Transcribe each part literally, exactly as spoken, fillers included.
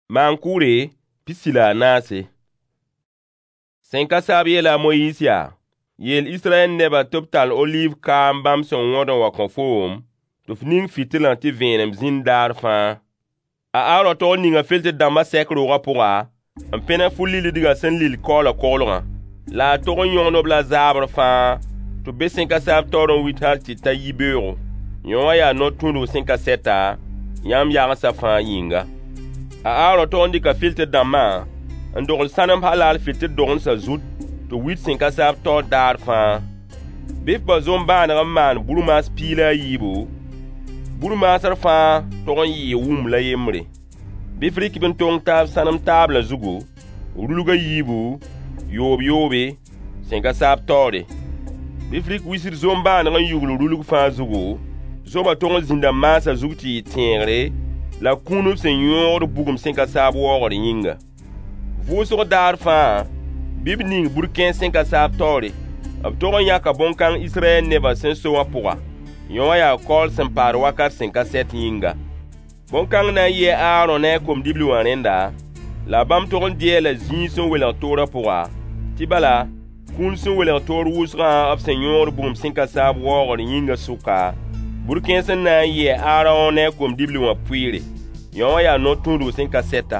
Mankure pisila nase. Senka sabi la Moïse ya. Yel Israël neba toptal olive kam bam son wodon wa konform. Tuf ning fitilan ti venem zin dar fan. A aro to ninga filte damba sek roga pourra. An pena fuli li diga sen lil kola kolonga. La toron yon no bla zabre fan. To be senka sab toron withal ti ta yibero. Yon ya no tundu senka seta. Yam yaga sa fan yinga. A aro to ndika filte damba. An dogol sanam halal filte dogon sa zout. To wit senka sab to dar fan. Bif ba zomba na man bulumas pila yibo. Bulumas ar fan toron yi wum la yemre. Bif rik ben tong tab sanam tab la zugo. Ruluga yibo. Yob yobe. Senka sab tore. Bif rik wisir zomba na yugulu rulug fan zugo. Zoma toron zinda masa zugti tengre. La kunu senyor bugum senka sab wogor yinga. Vosor dar fan. Bib ning burken senka sab tore. Ab toron yaka bonkan Israel neba sen soa pourra. Yon ya kol sen par wakat senka set yinga. Bonkan na ye aaron ne kom diblu wanenda. La bam toron die la zin son wela tora pourra. Tibala, kun son wela tor wusra ab senyor bugum senka sab wogor yinga suka. Burken sen na ye aaron ne kom diblu wa puire. Yon ya no tundu senka seta.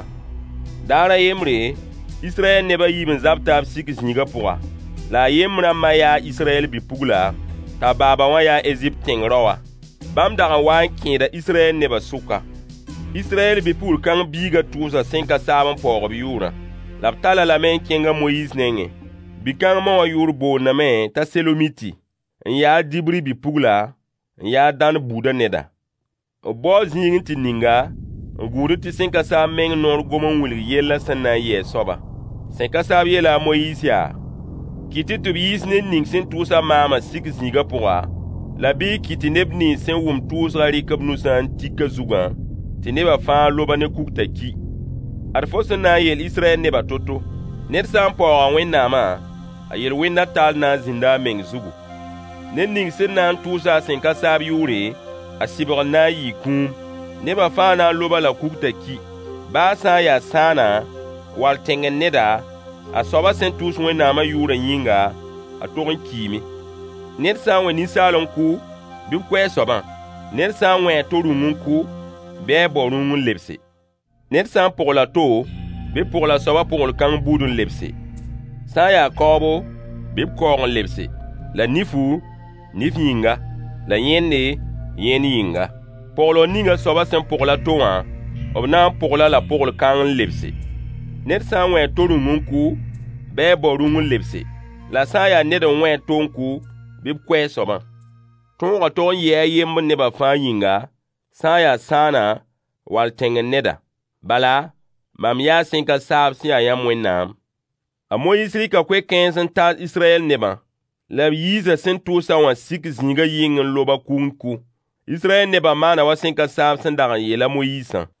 Dara yemre, Israël neba yibin zabtab sik zniga pourra. La yemra maya Israël bi pugla. Ta baba wa ya Egypt tengrowa. Bam daga wan kenda Israël neba suka. Israël bi pul kan biga tuza senka saban por biura. La tala la men kenga Moïse nenge. Bi kan mo yur bo na men ta selomiti. Ya dibri bi pugla. Ya dan buda neda. O bo zingin ti ninga. Nguru ti senka sa meng nor gomon wili yela sana ye soba. Senka sa yela Moïse ya. Kiti tu bis ne ning sen tusa mama sik ziga pourra. La bi kiti neb ni sen wum tusa rikab nusan tika zugan. Ti neba fan loba ne kukta ki. Arfos na yel Israël neba toto. Net san por wen nama. A yel wen natal na zinda meng zugu. Ne ning sen nan tusa senka sa yure. A sibor na yi kum. Neba fan na loba la kukta ki. Ba sa ya sana. Wal tengen neda. A soba sen tous wen nama yura yinga. A torin kimi. Net san wen nisalon ku. Bib kwe soban. Net san wen torungun ku. Be borungun lepse. Net san pour la to. Bib pour la soba pour le kang budun lepse. San ya kobo. Bib koron lepse. La nifu. Nif yinga. La yenne. Yen yinga. Pour le ninga soba sen pour la to an. Obnan pour la la pour le kang lepse. Net san wen torungun ku. Be borungun lepse. La san ya ned wen tonku. Bib kwe soban. Ton raton ye yemb neba fan yinga. San ya sana. Wal tengen neda. Bala. Mam ya senka sab si ya yam wen nam. A Moïse rika kwe kensen ta Israël neba. La yiza sen tusa wan sik zinga yingen loba kunku. Israël neba mana wa senka sab sen dagan ye la Moïse.